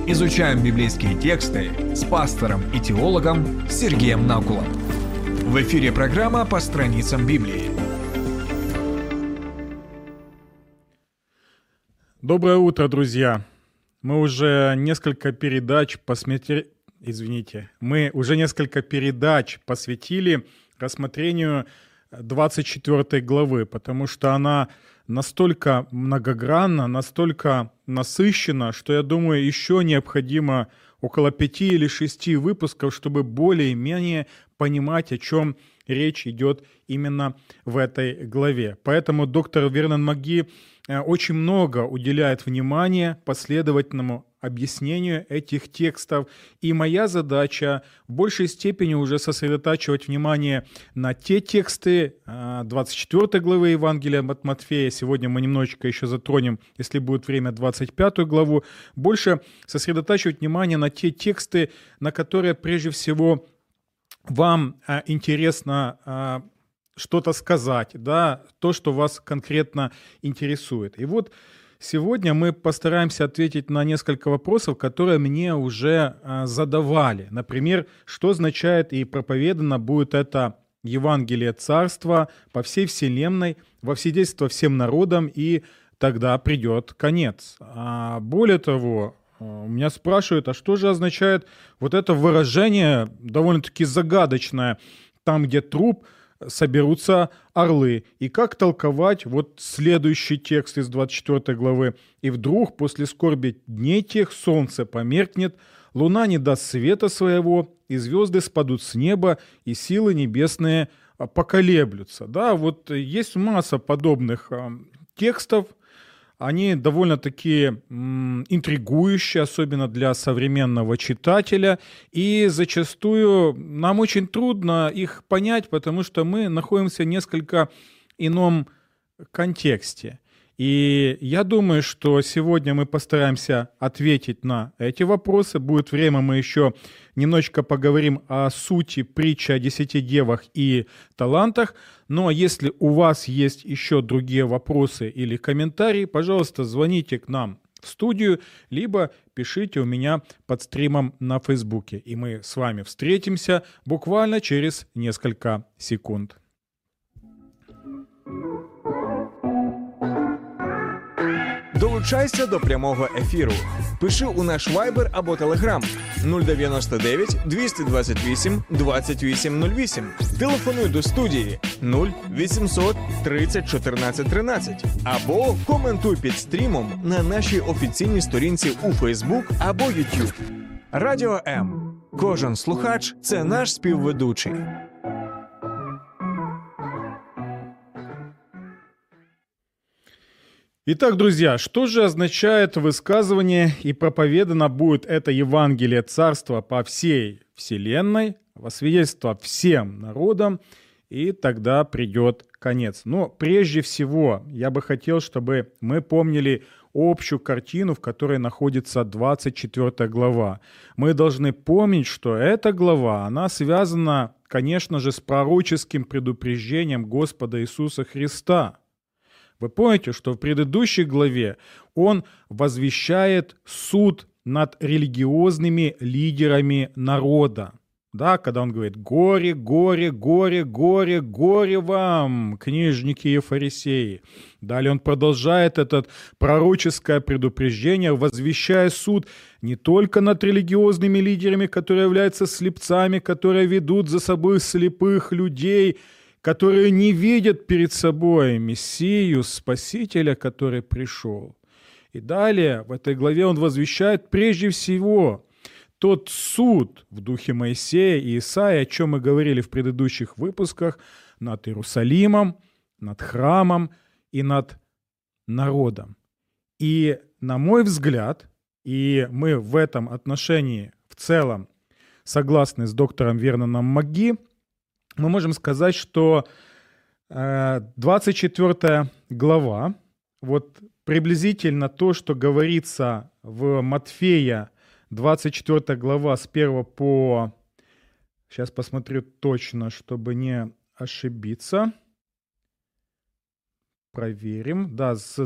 Изучаем библейские тексты с пастором и теологом Сергеем Накулом. В эфире программа «По страницам Библии». Доброе утро, друзья! Мы уже несколько передач посвятили рассмотрению 24 главы, потому что она настолько многогранна, настолько насыщена, что, я думаю, еще необходимо около 5 или 6 выпусков, чтобы более-менее понимать, о чем речь идет именно в этой главе. Поэтому доктор Вернон Маги очень много уделяет внимания последовательному объяснению этих текстов. И моя задача в большей степени уже сосредотачивать внимание на те тексты 24 главы Евангелия от Матфея. Сегодня мы немножечко еще затронем, если будет время, 25 главу. Больше сосредотачивать внимание на те тексты, на которые прежде всего вам интересно что-то сказать, да, то, что вас конкретно интересует. И вот сегодня мы постараемся ответить на несколько вопросов, которые мне уже задавали. Например, что означает и проповедано будет это Евангелие Царства по всей вселенной, во вседейство всем народам, и тогда придет конец. Более того, меня спрашивают, а что же означает вот это выражение, довольно-таки загадочное, там, где труп, соберутся орлы. И как толковать вот следующий текст из 24 главы? «И вдруг после скорби дней тех солнце померкнет, луна не даст света своего, и звезды спадут с неба, и силы небесные поколеблются». Да, вот есть масса подобных текстов. Они довольно-таки интригующие, особенно для современного читателя, и зачастую нам очень трудно их понять, потому что мы находимся в несколько ином контексте. И я думаю, что сегодня мы постараемся ответить на эти вопросы. Будет время, мы еще немножечко поговорим о сути притчи о 10 девах и талантах. Но если у вас есть еще другие вопросы или комментарии, пожалуйста, звоните к нам в студию, либо пишите у меня под стримом на Фейсбуке. И мы с вами встретимся буквально через несколько секунд. Долучайся до прямого ефіру. Пиши у наш Viber або Telegram 099 228 2808. Телефонуй до студії 0800 30 14 13. Або коментуй під стрімом на нашій офіційній сторінці у Facebook або YouTube. Радіо М. Кожен слухач – це наш співведучий. Итак, друзья, что же означает высказывание «и проповедано будет это Евангелие Царства по всей вселенной, во свидетельство всем народам, и тогда придет конец». Но прежде всего я бы хотел, чтобы мы помнили общую картину, в которой находится 24 глава. Мы должны помнить, что эта глава, она связана, конечно же, с пророческим предупреждением Господа Иисуса Христа. Вы помните, что в предыдущей главе он возвещает суд над религиозными лидерами народа. Да, когда он говорит «Горе, горе, горе, горе, горе вам, книжники и фарисеи». Далее он продолжает это пророческое предупреждение, возвещая суд не только над религиозными лидерами, которые являются слепцами, которые ведут за собой слепых людей, которые не видят перед собой Мессию, Спасителя, который пришел. И далее в этой главе он возвещает прежде всего тот суд в духе Моисея и Исаии, о чем мы говорили в предыдущих выпусках, над Иерусалимом, над храмом и над народом. И, на мой взгляд, и мы в этом отношении в целом согласны с доктором Верноном Маги, мы можем сказать, что 24 глава, вот приблизительно то, что говорится в Матфея, 24 глава с 1 по... Сейчас посмотрю точно, чтобы не ошибиться. проверим. Да, с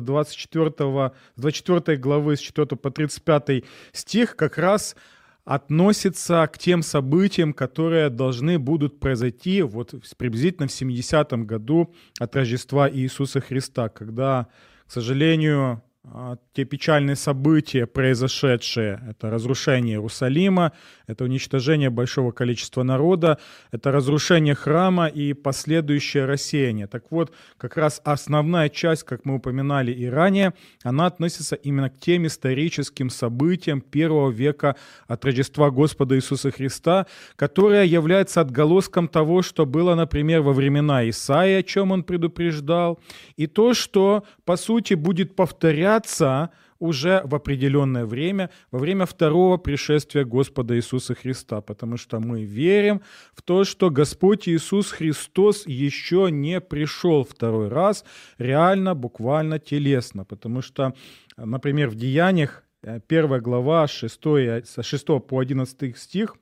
24 главы, с 4 по 35 стих как раз относится к тем событиям, которые должны будут произойти вот приблизительно в 70-м году от Рождества Иисуса Христа, когда, к сожалению, те печальные события, произошедшие, это разрушение Иерусалима, это уничтожение большого количества народа, это разрушение храма и последующее рассеяние. Так вот, как раз основная часть, как мы упоминали и ранее, она относится именно к тем историческим событиям первого века от Рождества Господа Иисуса Христа, которые являются отголоском того, что было, например, во времена Исаии, о чем он предупреждал, и то, что, по сути, будет повторяться уже в определенное время, во время второго пришествия Господа Иисуса Христа, потому что мы верим в то, что Господь Иисус Христос еще не пришел второй раз, реально, буквально, телесно, потому что, например, в Деяниях, 1 глава, со 6 по 11 стих,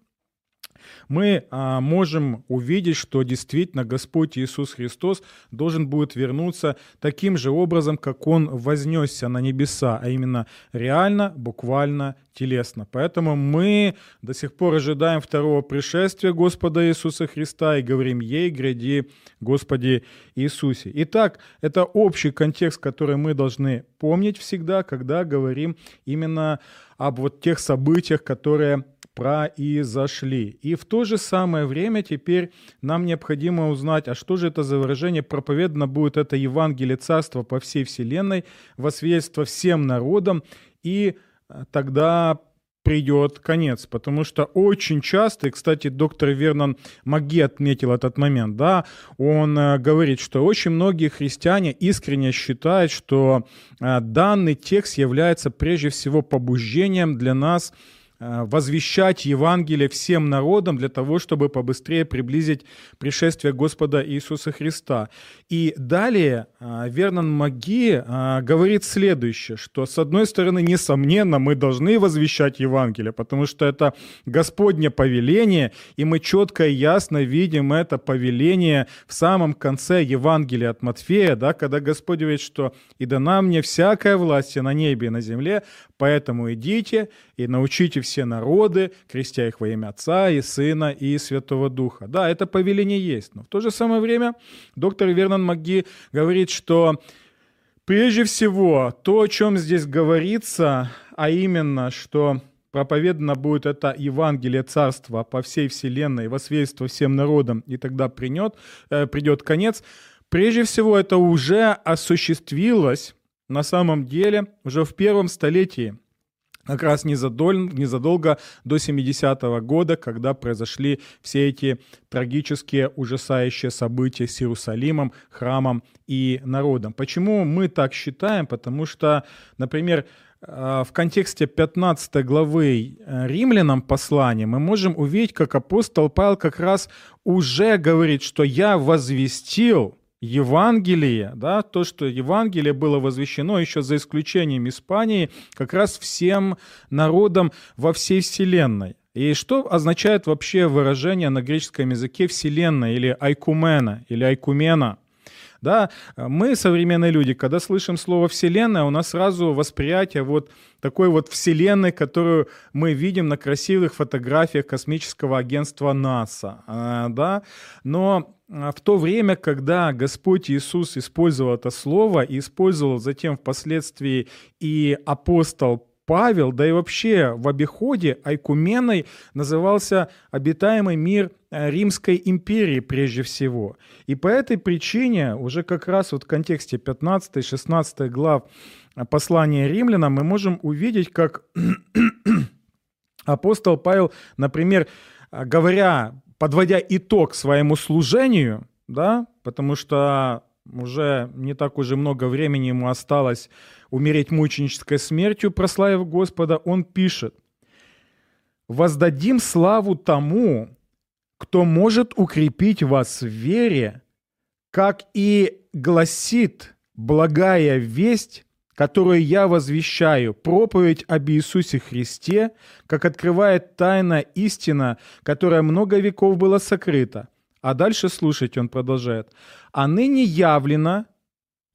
мы можем увидеть, что действительно Господь Иисус Христос должен будет вернуться таким же образом, как Он вознесся на небеса, а именно реально, буквально, телесно. Поэтому мы до сих пор ожидаем второго пришествия Господа Иисуса Христа и говорим «Ей, гряди, Господи Иисусе». Итак, это общий контекст, который мы должны помнить всегда, когда говорим именно об вот тех событиях, которые произошли. И в то же самое время теперь нам необходимо узнать, а что же это за выражение «проповедано будет это Евангелие Царства по всей вселенной, во свидетельство всем народам, и тогда придет конец». Потому что очень часто, и, кстати, доктор Вернон Маги отметил этот момент, да, он говорит, что очень многие христиане искренне считают, что данный текст является прежде всего побуждением для нас возвещать Евангелие всем народам для того, чтобы побыстрее приблизить пришествие Господа Иисуса Христа. И далее Вернон Маги говорит следующее, что с одной стороны, несомненно, мы должны возвещать Евангелие, потому что это Господне повеление, и мы четко и ясно видим это повеление в самом конце Евангелия от Матфея, да, когда Господь говорит, что «И дана мне всякая власть на небе и на земле, поэтому идите и научите все народы, крестя их во имя Отца и Сына и Святого Духа». Да, это повеление есть, но в то же самое время доктор Вернон Маги говорит, что прежде всего то, о чем здесь говорится, а именно, что проповедано будет это Евангелие Царства по всей вселенной, во свидетельство всем народам, и тогда придет конец, прежде всего это уже осуществилось на самом деле уже в первом столетии, как раз незадолго до 70-го года, когда произошли все эти трагические, ужасающие события с Иерусалимом, храмом и народом. Почему мы так считаем? Потому что, например, в контексте 15 главы Римлянам послания мы можем увидеть, как апостол Павел как раз уже говорит, что «я возвестил Евангелие», да, то, что Евангелие было возвещено еще за исключением Испании, как раз всем народам во всей вселенной. И что означает вообще выражение на греческом языке «вселенная» или «айкумена» или «айкумена»? Да, мы, современные люди, когда слышим слово «вселенная», у нас сразу восприятие вот такой вот вселенной, которую мы видим на красивых фотографиях космического агентства НАСА. Да? Но в то время, когда Господь Иисус использовал это слово и использовал затем впоследствии и апостол Павел, да и вообще в обиходе айкуменой назывался обитаемый мир Римской империи прежде всего. И по этой причине уже как раз вот в контексте 15-16 глав послания римлянам мы можем увидеть, как апостол Павел, например, подводя итог своему служению, да, потому что уже не так уже много времени ему осталось умереть мученической смертью, прославив Господа, он пишет: «Воздадим славу тому, кто может укрепить вас в вере, как и гласит благая весть, которую я возвещаю, проповедь об Иисусе Христе, как открывает тайна истина, которая много веков была сокрыта». А дальше слушайте, он продолжает. «А ныне явлено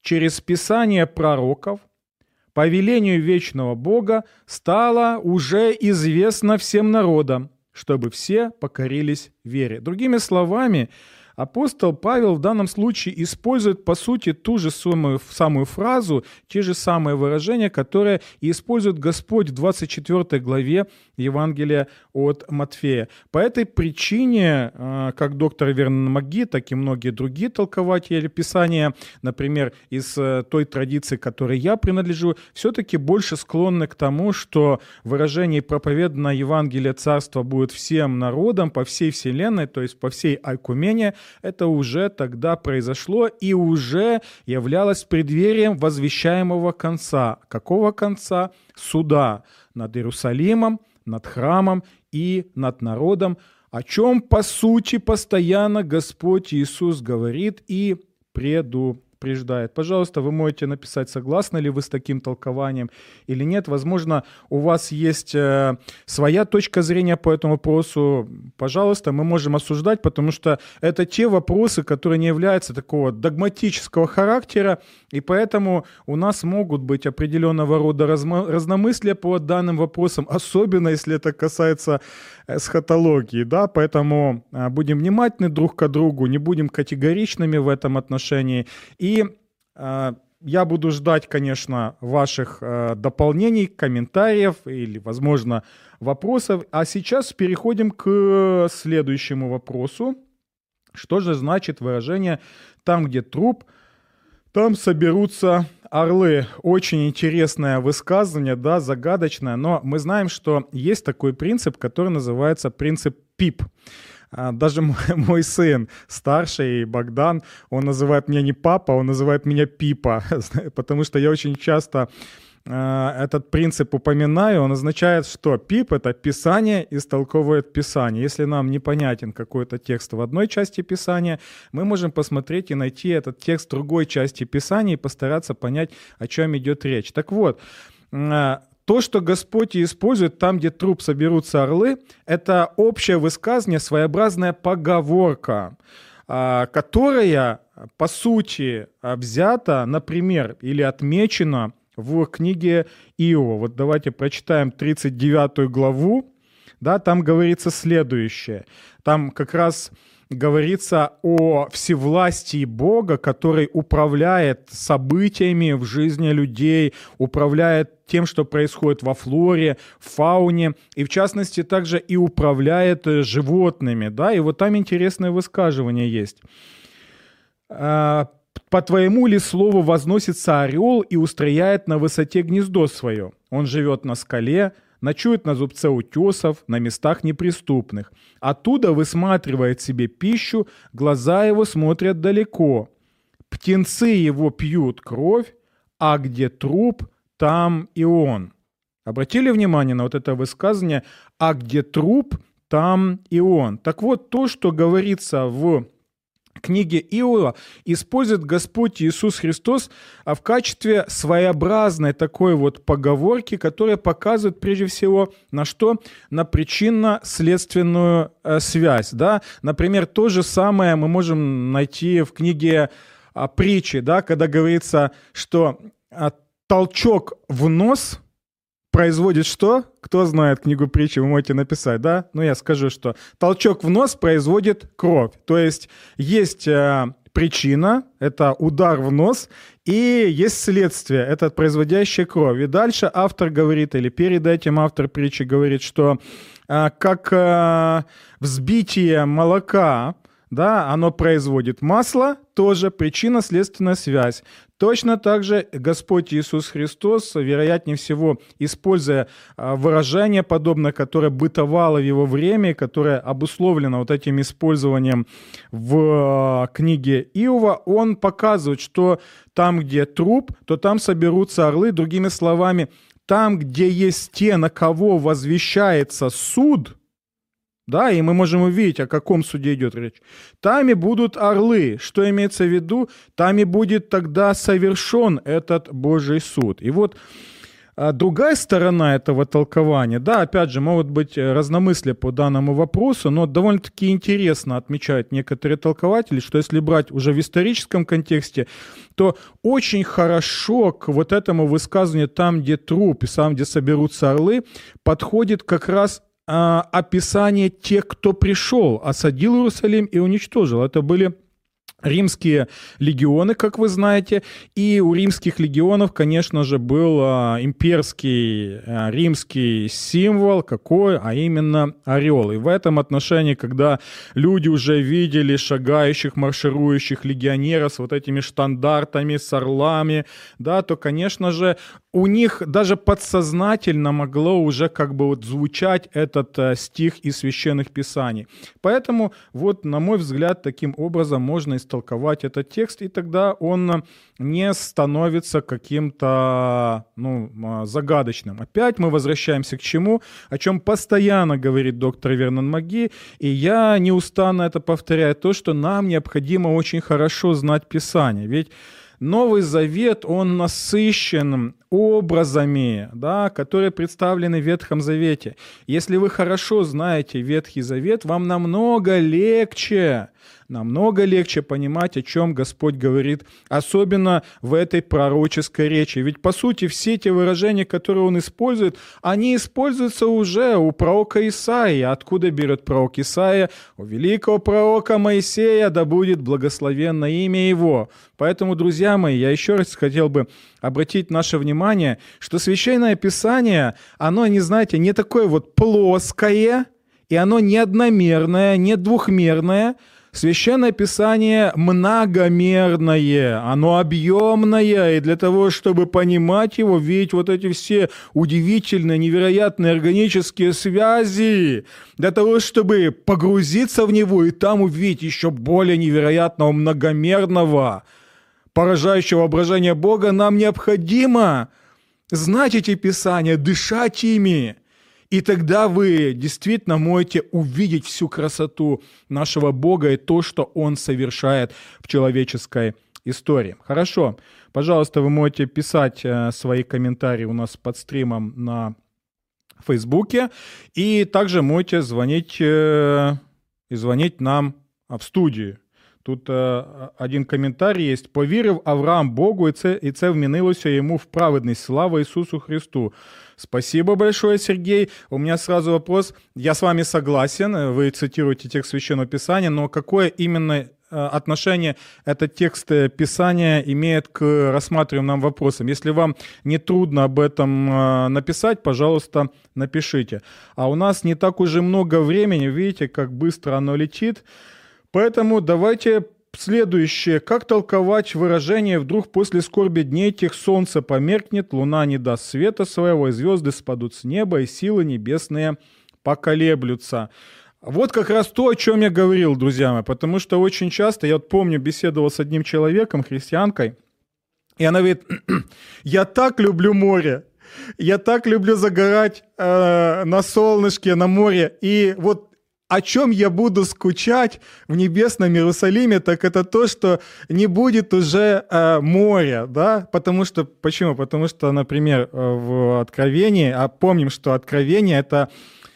через Писание пророков, по велению вечного Бога, стало уже известно всем народам, чтобы все покорились вере». Другими словами, апостол Павел в данном случае использует, по сути, ту же самую фразу, те же самые выражения, которые и использует Господь в 24 главе Евангелия от Матфея. По этой причине, как доктор Вернон Маги, так и многие другие толкователи Писания, например, из той традиции, к которой я принадлежу, все-таки больше склонны к тому, что выражение «проповедано Евангелие Царства будет всем народам по всей вселенной», то есть по всей Айкумене, это уже тогда произошло и уже являлось преддверием возвещаемого конца. Какого конца? Суда над Иерусалимом, над храмом и над народом, о чем, по сути, постоянно Господь Иисус говорит и предупреждает. Пожалуйста, вы можете написать, согласны ли вы с таким толкованием или нет. Возможно, у вас есть своя точка зрения по этому вопросу. Пожалуйста, мы можем осуждать, потому что это те вопросы, которые не являются такого догматического характера, и поэтому у нас могут быть определенного рода разномыслия по данным вопросам, особенно если это касается эсхатологии, да, поэтому будем внимательны друг к другу, не будем категоричными в этом отношении, и я буду ждать, конечно, ваших дополнений, комментариев или, возможно, вопросов. А сейчас переходим к следующему вопросу. Что же значит выражение «там, где труп, там соберутся орлы»? Очень интересное высказывание, да, загадочное, но мы знаем, что есть такой принцип, который называется принцип ПИП. Даже мой сын старший, Богдан, он называет меня не папа, он называет меня Пипа, потому что я очень часто этот принцип упоминаю. Он означает, что ПИП — это Писание истолковывает Писание. Если нам непонятен какой-то текст в одной части Писания, мы можем посмотреть и найти этот текст в другой части Писания и постараться понять, о чем идет речь. Так вот, то, что Господь использует там, где труп соберутся орлы, это общее высказывание, своеобразная поговорка, которая, по сути, взята, например, или отмечена в книге Иова. Вот давайте прочитаем 39 главу. Да, там говорится следующее. Там как раз говорится о всевластии Бога, который управляет событиями в жизни людей, управляет тем, что происходит во флоре, в фауне, и в частности также и управляет животными. Да? И вот там интересное высказывание есть. «По твоему ли слову возносится орел и устрояет на высоте гнездо свое? Он живет на скале, ночует на зубце утесов, на местах неприступных. Оттуда высматривает себе пищу, глаза его смотрят далеко. Птенцы его пьют кровь, а где труп, там и он». Обратили внимание на вот это высказывание «а где труп, там и он». Так вот, то, что говорится в книге Иова, использует Господь Иисус Христос в качестве своеобразной такой вот поговорки, которая показывает прежде всего на что? На причинно-следственную связь. Да? Например, то же самое мы можем найти в книге Притчи, да? Когда говорится, что толчок в нос производит что? Кто знает книгу Притчи, вы можете написать, да? Ну, я скажу, что толчок в нос производит кровь. То есть причина, это удар в нос, и есть следствие, это производящее кровь. И дальше автор говорит, или перед этим автор Притчи говорит, что как взбитие молока, да, оно производит масло, тоже причинно-следственная связь. Точно так же Господь Иисус Христос, вероятнее всего, используя выражение подобное, которое бытовало в его время, которое обусловлено вот этим использованием в книге Иова, он показывает, что там, где труп, то там соберутся орлы. Другими словами, там, где есть те, на кого возвещается суд, да, и мы можем увидеть, о каком суде идет речь. Там и будут орлы. Что имеется в виду? Там и будет тогда совершен этот Божий суд. И вот другая сторона этого толкования, да, опять же, могут быть разномыслия по данному вопросу, но довольно-таки интересно отмечают некоторые толкователи, что если брать уже в историческом контексте, то очень хорошо к вот этому высказыванию «там, где труп, и там, где соберутся орлы», подходит как раз описание тех, кто пришел, осадил Иерусалим и уничтожил. Это были римские легионы, как вы знаете, и у римских легионов, конечно же, был имперский римский символ, какой, а именно орел. И в этом отношении, когда люди уже видели шагающих, марширующих легионеров с вот этими штандартами, с орлами, да, то, конечно же, у них даже подсознательно могло уже как бы вот звучать этот стих из Священных Писаний. Поэтому вот, на мой взгляд, таким образом можно истолковать этот текст, и тогда он не становится каким-то загадочным. Опять мы возвращаемся к чему? О чем постоянно говорит доктор Вернон Маги, и я неустанно это повторяю, то, что нам необходимо очень хорошо знать Писание. Ведь Новый Завет, он насыщен образами, да, которые представлены в Ветхом Завете. Если вы хорошо знаете Ветхий Завет, вам намного легче понимать, о чем Господь говорит, особенно в этой пророческой речи. Ведь, по сути, все те выражения, которые он использует, они используются уже у пророка Исаии. Откуда берет пророк Исаия? У великого пророка Моисея, да будет благословенно имя его. Поэтому, друзья мои, я еще раз хотел бы обратить наше внимание, что Священное Писание, оно, не такое вот плоское, и оно не одномерное, не двухмерное. Священное Писание многомерное, оно объемное, и для того, чтобы понимать его, видеть вот эти все удивительные, невероятные органические связи, для того, чтобы погрузиться в него и там увидеть еще более невероятного, многомерного, поражающего воображения Бога, нам необходимо знать эти Писания, дышать ими. И тогда вы действительно можете увидеть всю красоту нашего Бога и то, что Он совершает в человеческой истории. Хорошо. Пожалуйста, вы можете писать свои комментарии у нас под стримом на Фейсбуке. И также можете звонить нам в студию. Тут один коментарій є. «Повірив Авраам Богу, і це вмінилося йому в праведність. Слава Иисусу Христу». Спасибо большое, Сергей. У меня сразу вопрос. Я с вами согласен, вы цитируете текст Священного Писания, но какое именно отношение этот текст Писания имеет к рассматриваемым нам вопросам? Если вам не трудно об этом написать, пожалуйста, напишите. А у нас не так уже много времени, видите, как быстро оно летит. Поэтому давайте следующее. Как толковать выражение «вдруг после скорби дней тех солнце померкнет, луна не даст света своего, и звезды спадут с неба, и силы небесные поколеблются». Вот как раз то, о чем я говорил, друзья мои, потому что очень часто, я вот помню, беседовал с одним человеком, христианкой, и она говорит: «Я так люблю море, я так люблю загорать на солнышке, на море, и вот о чем я буду скучать в небесном Иерусалиме, так это то, что не будет уже моря, да, почему? Потому что, например, в Откровении, а помним, что Откровение — это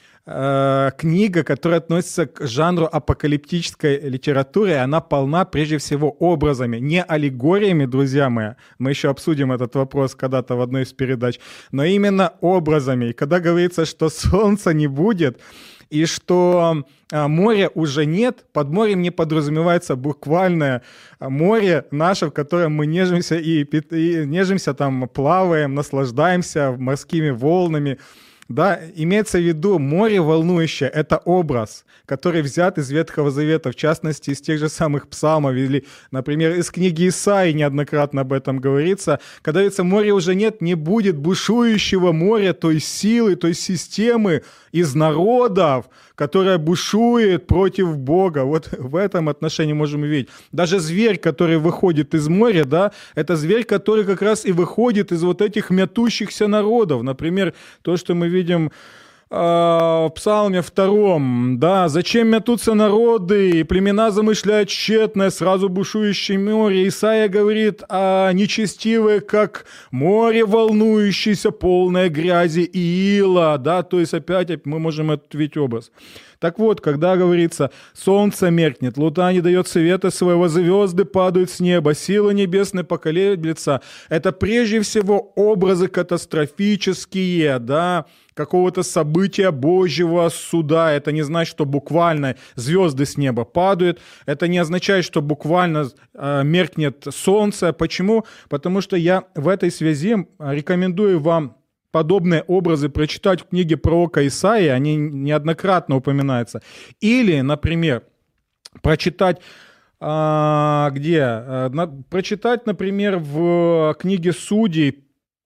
книга, которая относится к жанру апокалиптической литературы, и она полна прежде всего образами, не аллегориями, друзья мои, мы еще обсудим этот вопрос когда-то в одной из передач, но именно образами. И когда говорится, что солнца не будет, и что моря уже нет, под морем не подразумевается буквальное море наше, в котором мы нежимся и нежимся, там плаваем, наслаждаемся морскими волнами. Да, имеется в виду море волнующее, это образ, который взят из Ветхого Завета, в частности, из тех же самых псалмов, или, например, из книги Исаии неоднократно об этом говорится. Когда говорится, моря уже нет, не будет бушующего моря, той силы, той системы из народов, которая бушует против Бога. Вот в этом отношении можем увидеть. Даже зверь, который выходит из моря, да, это зверь, который как раз и выходит из вот этих мятущихся народов. Например, то, что мы видим в Псалме 2, да, «Зачем мятутся народы, и племена замышляют тщетное, сразу бушующее море». Исаия говорит о нечестивые, как море волнующееся, полное грязи и ила, да, то есть опять мы можем ответить образ. Так вот, когда говорится, солнце меркнет, луна не дает света своего, звезды падают с неба, силы небесные поколеблются, это прежде всего образы катастрофические, да, какого-то события Божьего суда. Это не значит, что буквально звезды с неба падают. Это не означает, что буквально меркнет солнце. Почему? Потому что я в этой связи рекомендую вам подобные образы прочитать в книге пророка Исаии, они неоднократно упоминаются. Или, например, прочитать прочитать, например, в книге Судей,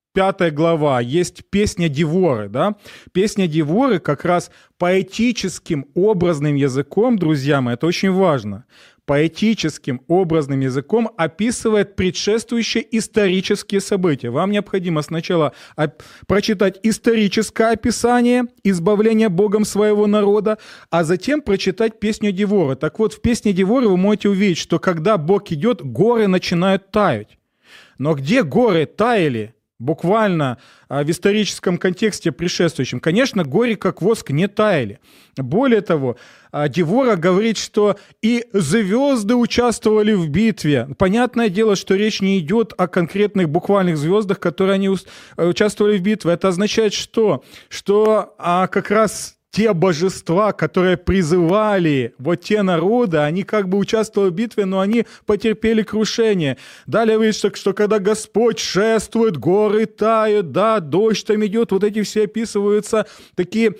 5 глава, есть песня Деворы, да? Песня Деворы как раз поэтическим, образным языком, друзья мои, это очень важно, поэтическим, образным языком описывает предшествующие исторические события. Вам необходимо сначала прочитать историческое описание избавления Богом своего народа, а затем прочитать песню Деворы. Так вот, в песне Деворы вы можете увидеть, что когда Бог идет, горы начинают таять. Но где горы таяли? Буквально в историческом контексте предшествующем. Конечно, горы, как воск, не таяли. Более того, Девора говорит, что и звезды участвовали в битве. Понятное дело, что речь не идет о конкретных буквальных звездах, которые они участвовали в битве. Это означает что? Что как раз те божества, которые призывали вот те народы, они как бы участвовали в битве, но они потерпели крушение. Далее говорит, что когда Господь шествует, горы тают, да, дождь там идет, вот эти все описываются такие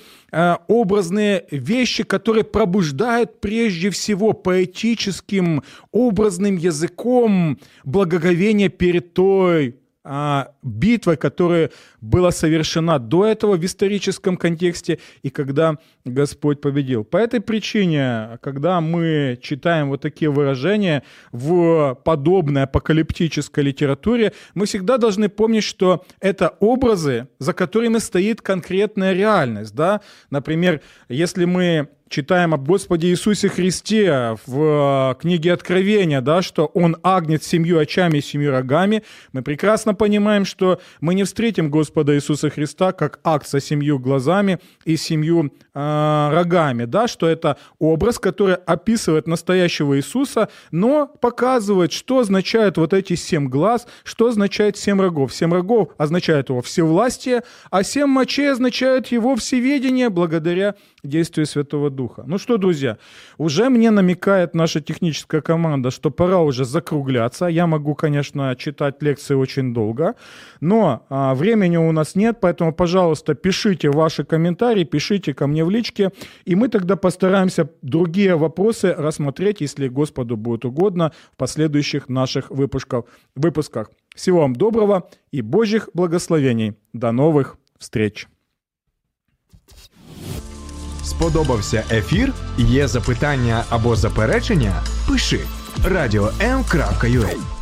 образные вещи, которые пробуждают прежде всего поэтическим, образным языком благоговение перед той битвой, которая была совершена до этого в историческом контексте и когда Господь победил. По этой причине, когда мы читаем вот такие выражения в подобной апокалиптической литературе, мы всегда должны помнить, что это образы, за которыми стоит конкретная реальность. Да? Например, если мы читаем об Господе Иисусе Христе в книге Откровения, да, что Он агнец с 7 очами и 7 рогами, мы прекрасно понимаем, что мы не встретим Господа Иисуса Христа как аг со 7 глазами и 7 рогами, да, что это образ, который описывает настоящего Иисуса, но показывает, что означают вот эти 7 глаз, что означает 7 рогов. 7 рогов означает его всевластие, а 7 мочей означают его всеведение благодаря действию Святого Духа. Ну что, друзья, уже мне намекает наша техническая команда, что пора уже закругляться. Я могу, конечно, читать лекции очень долго, но времени у нас нет, поэтому, пожалуйста, пишите ваши комментарии, пишите ко мне в личке, и мы тогда постараемся другие вопросы рассмотреть, если Господу будет угодно, в последующих наших выпусках. Всего вам доброго и Божьих благословений. До новых встреч! Сподобався ефір? Є запитання або заперечення? Пиши radio.m.ua